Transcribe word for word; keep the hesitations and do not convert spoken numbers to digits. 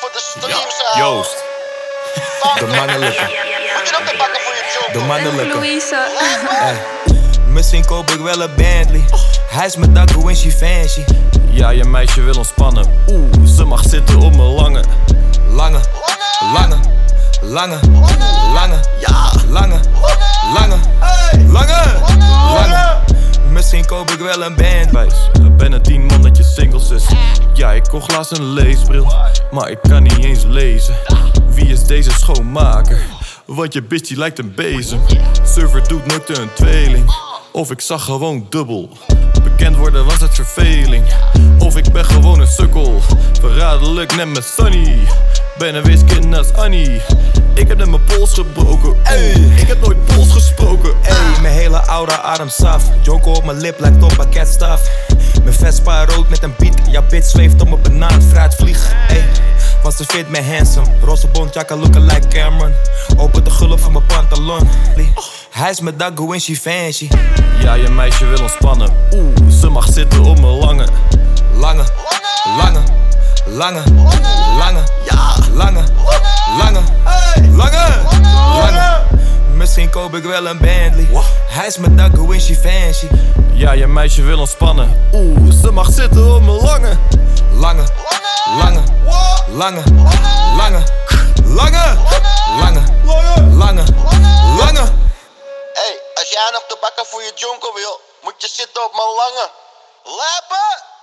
voor de streams, ja. Joost. De mannelijke. Moet je nog te pakken voor je job? De mannelijke. Louise. Hey. Misschien koop ik wel een Bentley. Hij is mijn dagoe en she fancy. Ja, je meisje wil ontspannen. Oeh, ze mag zitten op mijn lange. Lange, lange, lange, lange, ja, lange, lange, lange, lange. Misschien koop ik wel een band. Wijs, ik ben een tien mannetje singles is. Ja, ik kocht laatst een leesbril, maar ik kan niet eens lezen. Wie is deze schoonmaker? Want je bitch die lijkt een bezem. Server doet nooit een tweeling. Of ik zag gewoon dubbel. Bekend worden was het verveling. Of ik ben gewoon een sukkel. Verraderlijk net met Sunny. Ben een weeskind als Annie. Ik heb net mijn pols gebroken. Ey, ik heb nooit pols gesproken. Ey, mijn hele aura adem saf. Jonko op mijn lip lijkt op pakketstaf. Mijn Vespa rood met een beat. Ja, bitch zweeft op mijn banaan, fruit vlieg. Ey, want ze vindt me handsome. Roze bond, jacka looking like Cameron. Open de gulp van mijn pantalon. Hij is mijn dagoe en she fancy. Ja, je meisje wil ontspannen. Oeh, ze mag zitten op mijn lange. Lange, lange, lange, lange, ja, lange, lange, lange, lange. Misschien koop ik wel een Bentley. Hij is mijn dagoe en she fancy. Ja, je meisje wil ontspannen. Oeh, ze mag zitten op mijn lange. Lange, lange, lange, lange, lange, lange, lange, lange. Hey, als jij nog te bakken voor je jonko wil, moet je zitten op mijn lange. Lappen!